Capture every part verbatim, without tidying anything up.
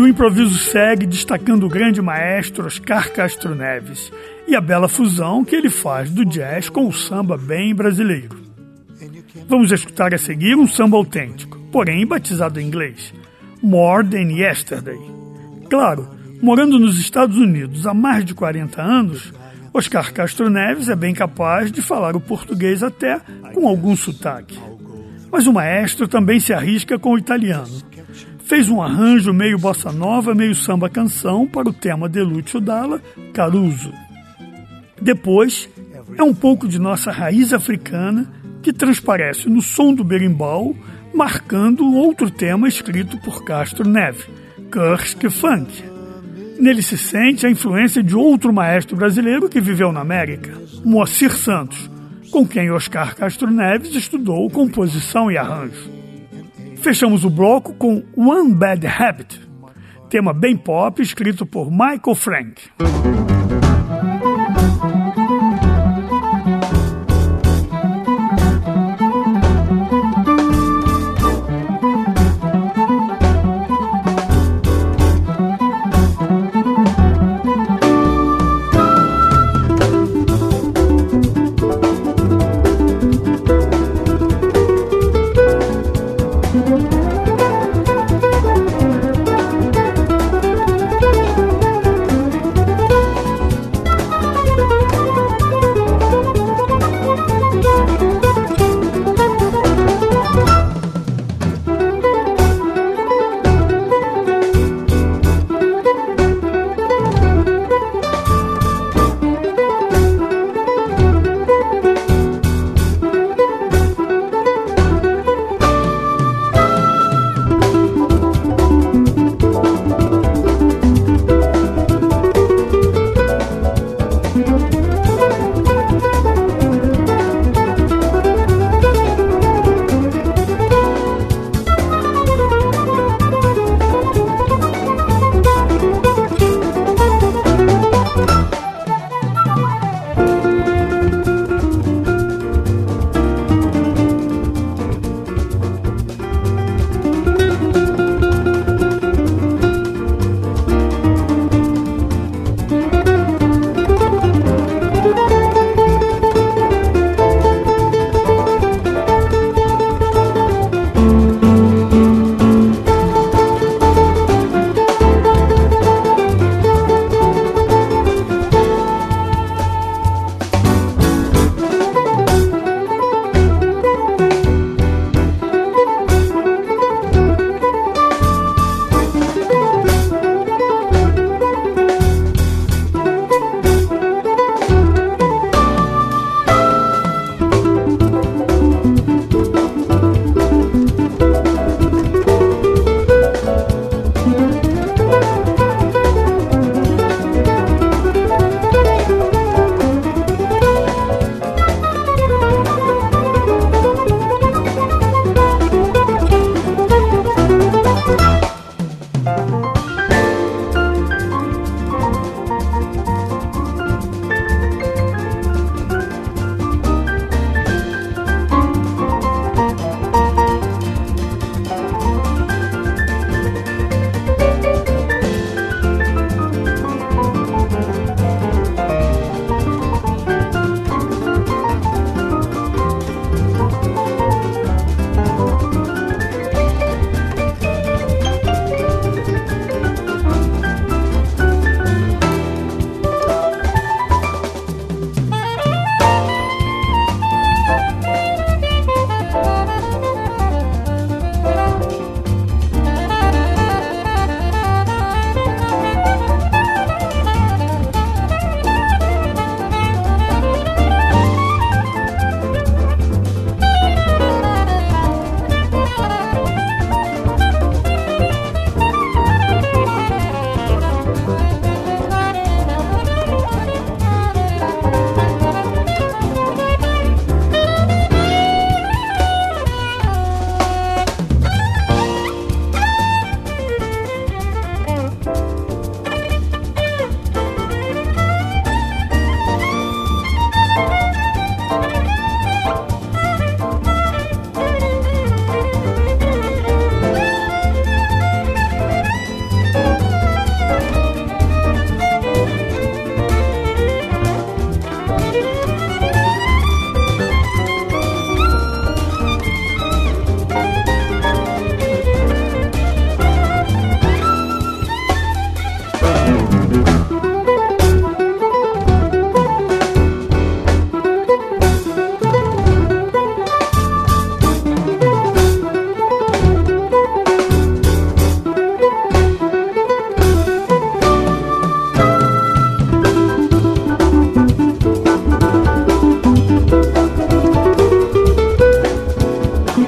o improviso segue destacando o grande maestro Oscar Castro Neves e a bela fusão que ele faz do jazz com o samba bem brasileiro. Vamos escutar a seguir um samba autêntico, porém batizado em inglês, More Than Yesterday. Claro, morando nos Estados Unidos há mais de quarenta anos, Oscar Castro Neves é bem capaz de falar o português até com algum sotaque. Mas o maestro também se arrisca com o italiano. Fez um arranjo meio bossa nova, meio samba-canção para o tema de Lúcio Dalla, Caruso. Depois, é um pouco de nossa raiz africana que transparece no som do berimbau, marcando outro tema escrito por Castro Neves, Kursk Funk. Nele se sente a influência de outro maestro brasileiro que viveu na América, Moacir Santos, com quem Oscar Castro Neves estudou composição e arranjo. Fechamos o bloco com One Bad Habit, tema bem pop escrito por Michael Frank.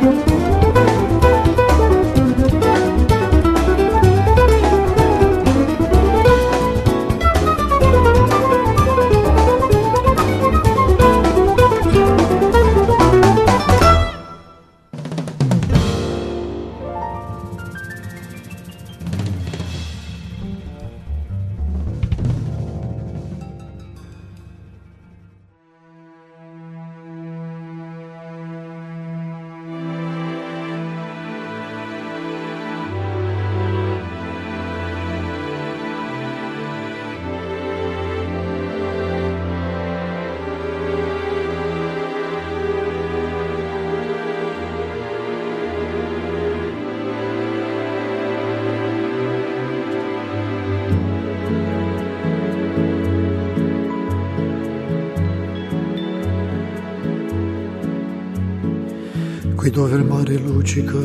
Qui dove il mare luccica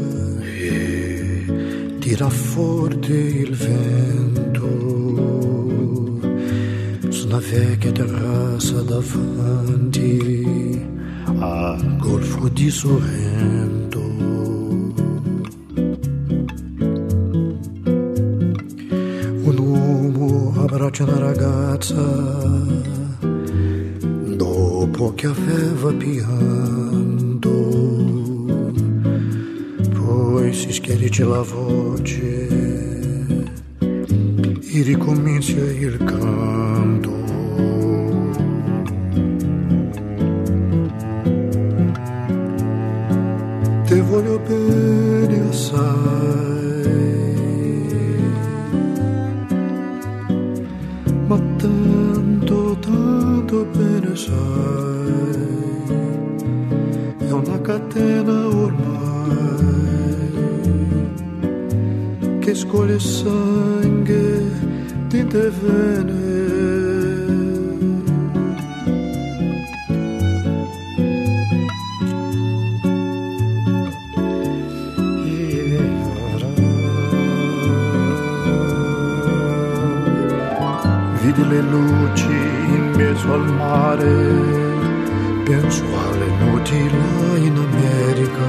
e tira forte il vento, su una vecchia terrazza davanti al golfo di Sorrento. Un uomo abbraccia una ragazza dopo che aveva pianto, si schiarisce la voce e ricomincia il canto. Te voglio bene assai, ma tanto, tanto bene sai, è una catena ormai che scuole sangue di te vene. Vidi le luci in mezzo al mare, penso alle notti là in America,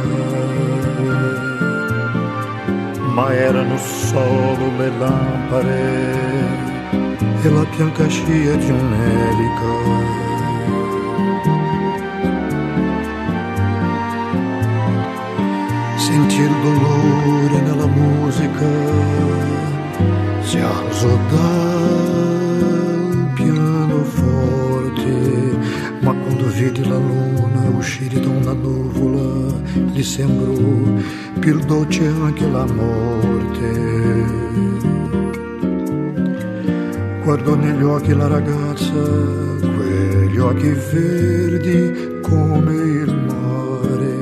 ma erano solo le lampade e la bianca scia di un'elica. Senti il dolore nella musica, si alzò dal pianoforte, ma quando vidi la luna uscire da una nuvola, gli sembrò più dolce anche la morte. Guardò negli occhi la ragazza, quegli occhi verdi come il mare.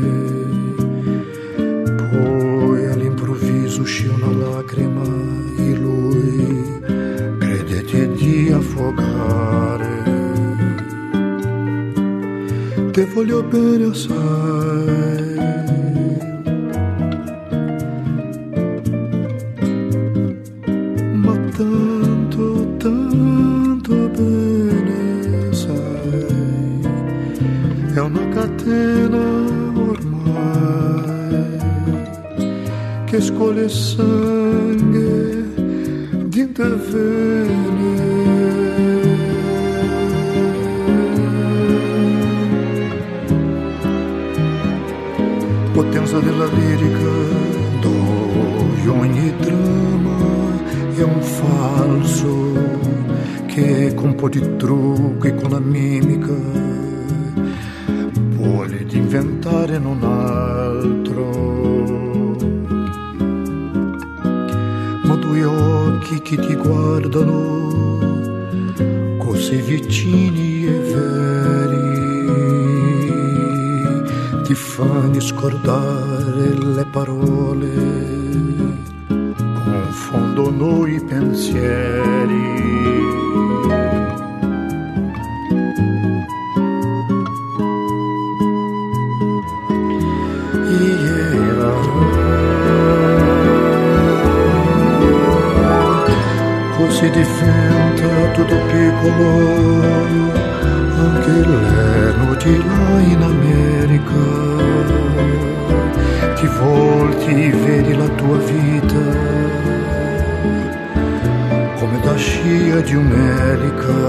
Poi all'improvviso uscì una lacrima e lui credette di affogare. Te voglio bene assai, ma tanto, tanto bene sai, è una catena ormai che scuole sangue di te vene. Potenza della lirica, dove ogni dramma è un falso che con un po' di trucco e con la mimica vuole diventare non altro. Ma due occhi che ti guardano così vicini e veri ti fanno scordare le parole, confondono i pensieri. Yeah. Così diventa tutto piccolo, anche le notti là in America. vedi la tua vita come da scia di un'elica,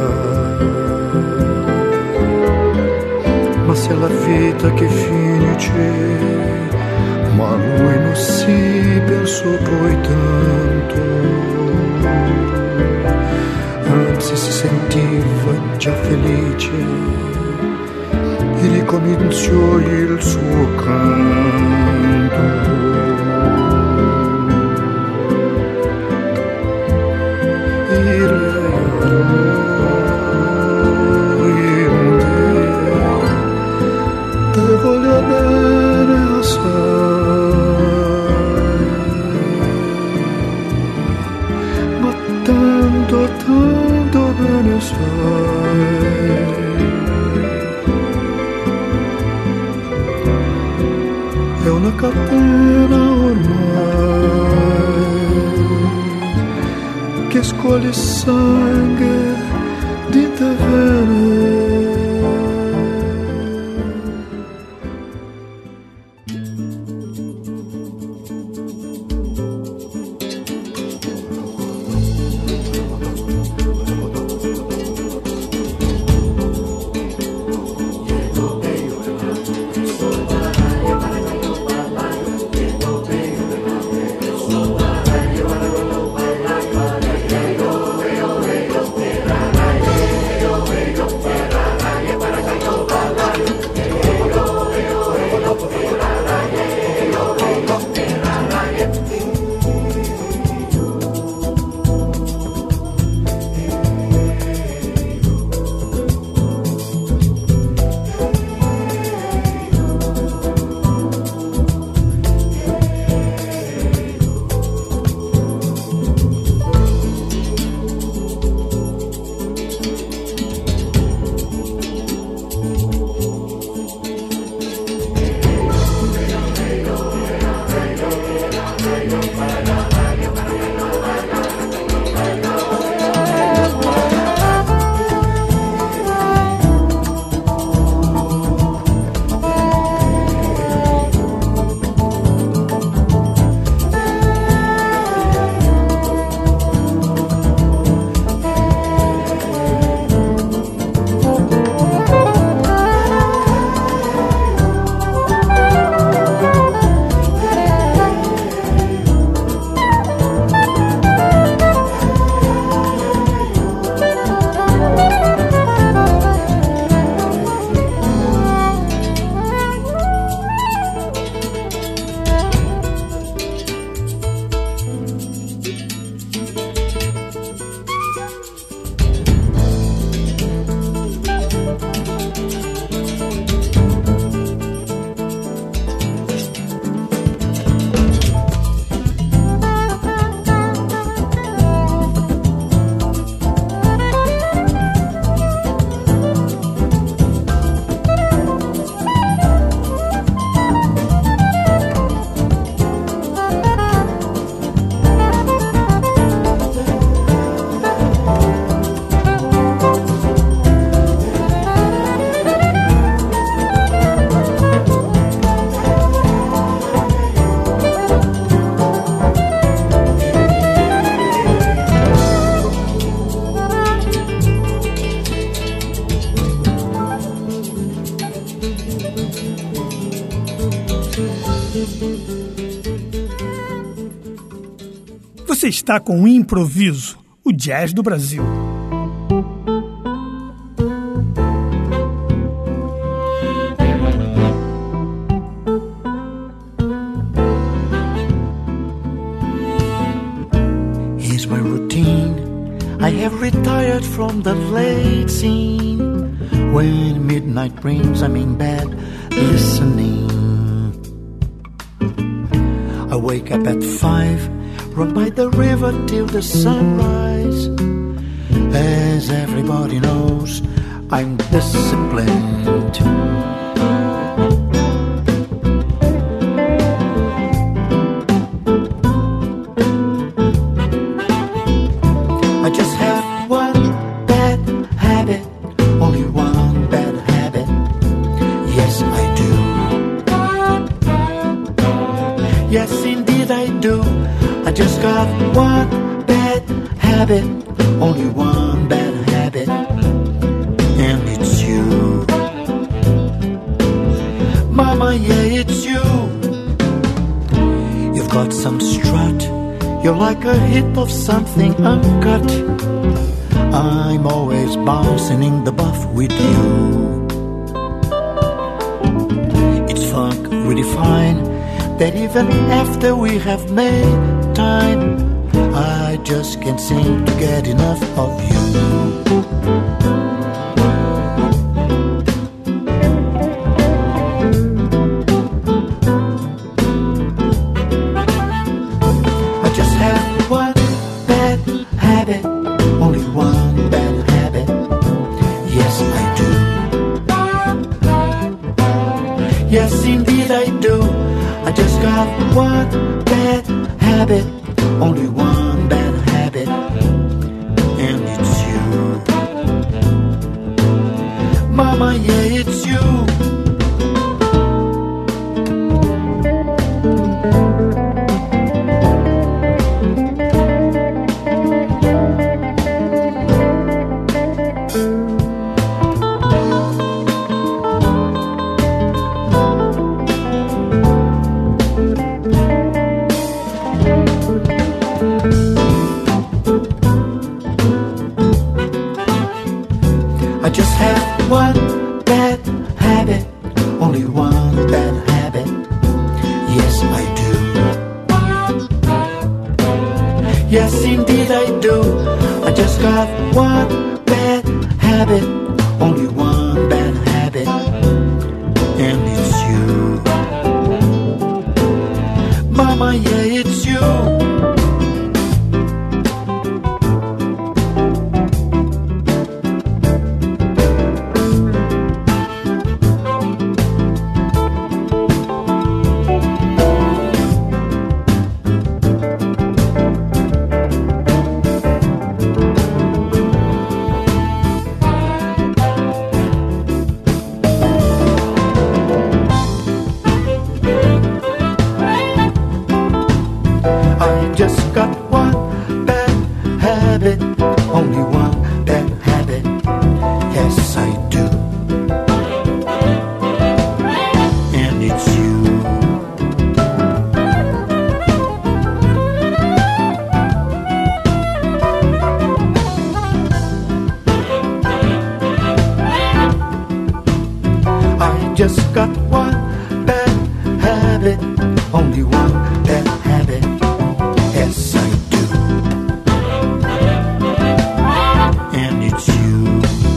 ma se la vita che finisce, ma lui non si pensò poi tanto, anzi si sentiva già felice e ricominciò il suo canto. È una catena ormai che scuole il sangue di te vene. Você está com o Improviso, o jazz do Brasil. Here's my routine. I have retired from the late scene. When midnight brings, I'm in bed listening. I wake up at five, run by the river till the sunrise. As everybody knows, I'm disciplined. I just have one bad habit, only one bad habit. Yes, I do. Yes, in I do? I just got one bad habit, only one bad habit, and it's you. Mama, yeah, it's you. You've got some strut, you're like a hit of something uncut. I'm always bouncing in the buff with you. It's funk really fine, that even after we have made time, I just can't seem to get enough of you. I just have one bad habit, only one bad habit. Yes, I do. Yes, indeed I do. I just got one bad habit, only one bad habit, and it's you. Mama, yeah, it's you. I just have one bad habit, only one bad habit. Yes, I do. Yes, indeed I do. I just got one bad habit, only one bad habit, and it's you. Mama, yeah, it's you. Just got one bad habit, only one bad habit. Yes, I do. And it's you. I just got one bad habit, only one bad habit. Yes, I do. And it's you.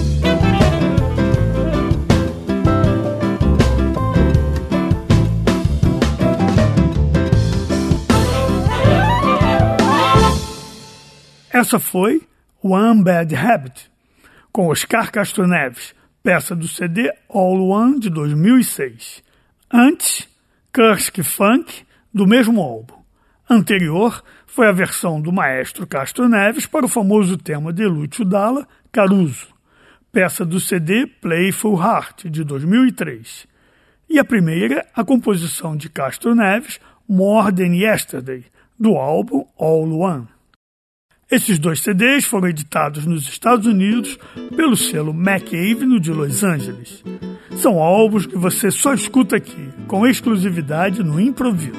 Essa foi One Bad Habit, com Oscar Castro Neves, peça do C D All One de dois mil e seis. Antes, Kursk Funk, do mesmo álbum. Anterior foi a versão do maestro Castro Neves para o famoso tema de Lúcio Dalla, Caruso, peça do C D Playful Heart, de dois mil e três. E a primeira, a composição de Castro Neves, More Than Yesterday, do álbum All One. Esses dois C Ds foram editados nos Estados Unidos pelo selo Mac Avenue de Los Angeles. São álbuns que você só escuta aqui, com exclusividade no improviso.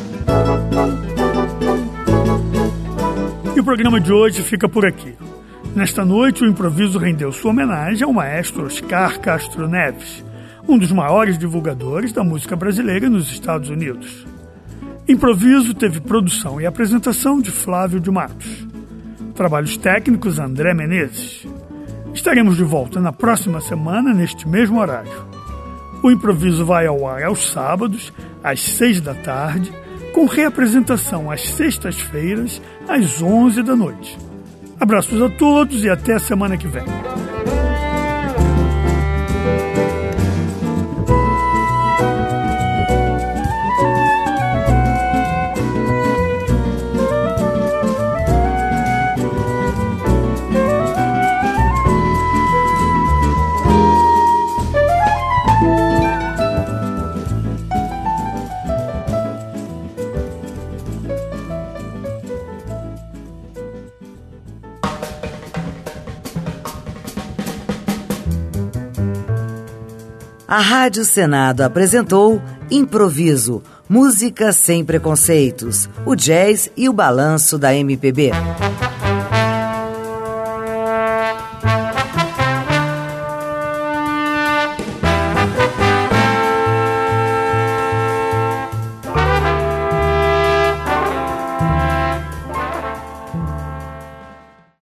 E o programa de hoje fica por aqui. Nesta noite, o improviso rendeu sua homenagem ao maestro Oscar Castro Neves, um dos maiores divulgadores da música brasileira nos Estados Unidos. Improviso teve produção e apresentação de Flávio de Matos. Trabalhos técnicos André Menezes. Estaremos de volta na próxima semana, neste mesmo horário. O improviso vai ao ar aos sábados, às seis da tarde, com reapresentação às sextas-feiras, às onze da noite. Abraços a todos e até a semana que vem. A Rádio Senado apresentou Improviso, música sem preconceitos, o jazz e o balanço da M P B.